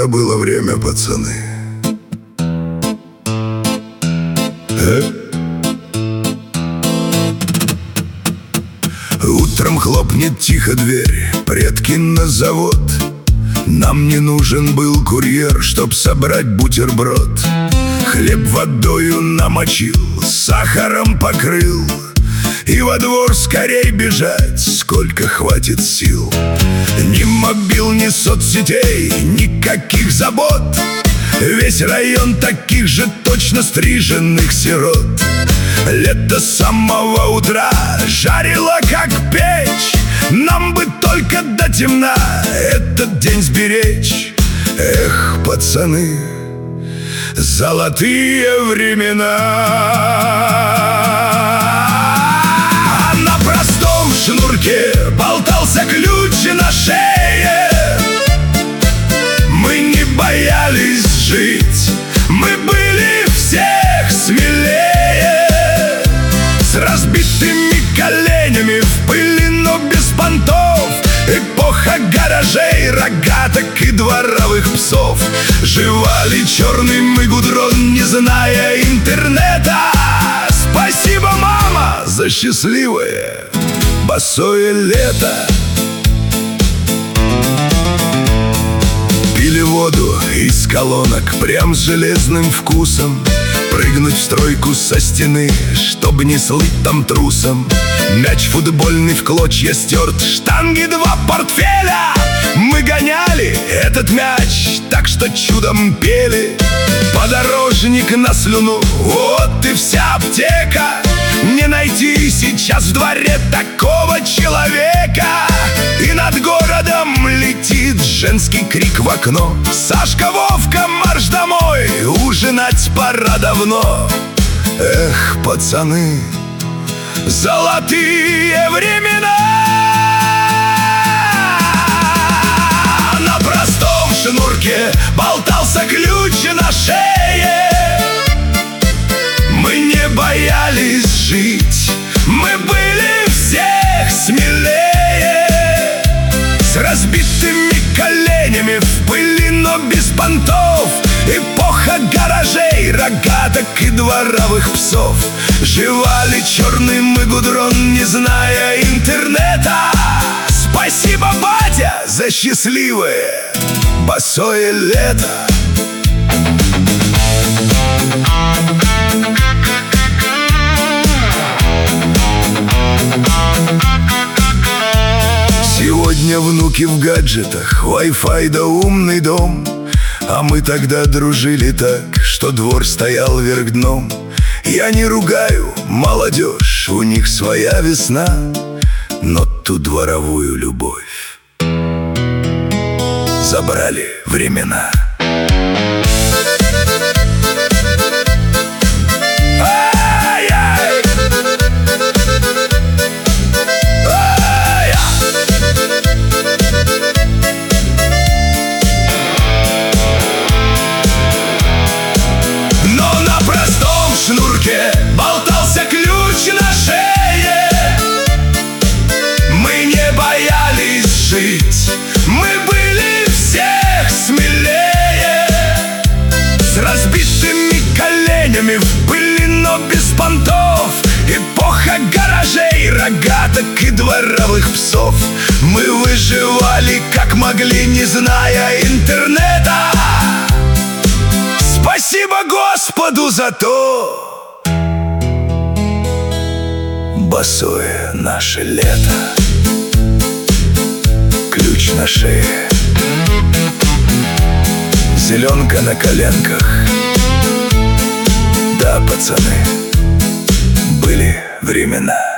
тогда было время, пацаны. Утром хлопнет тихо дверь, предки на завод. Нам не нужен был курьер, чтоб собрать бутерброд. Хлеб водою намочил, сахаром покрыл, и во двор скорей бежать, сколько хватит сил. Ни мобил, ни соцсетей, никаких забот. Весь район таких же точно стриженных сирот. Лето с самого утра жарило как печь. Нам бы только до темна этот день сберечь. Эх, пацаны, золотые времена. А на простом шнурке болтался ключ на шее. Мы не боялись жить, мы были всех смелее. С разбитыми коленями в пыли, но без понтов. Эпоха гаражей, рогаток и дворовых псов. Жевали черный мы гудрон, не зная интернета. Спасибо, мама, за счастливое босое лето. Пили воду из колонок прям с железным вкусом. Прыгнуть в стройку со стены, чтоб не слыть там трусом. Мяч футбольный в клочья стерт, штанги два портфеля. Мы гоняли этот мяч, так что чудом пели. Подорожник на слюну, вот и вся аптека. Не найти сейчас в дворе такого человека. И над городом летит женский крик в окно: Сашка, Вовка, марш домой, ужинать пора давно. Эх, пацаны, золотые времена. На простом шнурке болтался ключ на шее. Мы не боялись жить, мы были всех смелее. С разбитыми коленями в пыли, но без понтов. Эпоха гаражей, рогаток и дворовых псов. Жевали черный мы гудрон, не зная интернета. Спасибо, батя, за счастливое босое лето. Сегодня внуки в гаджетах, Wi-Fi да умный дом. А мы тогда дружили так, что двор стоял вверх дном. Я не ругаю молодежь, у них своя весна, но ту дворовую любовь забрали времена. Болтался ключ на шее. Мы не боялись жить, мы были всех смелее. С разбитыми коленями в пыли, но без понтов. Эпоха гаражей, рогаток и дворовых псов. Мы выживали как могли, не зная интернета. Спасибо Господу за то босое наше лето. Ключ на шее, зеленка на коленках. Да, пацаны, были времена.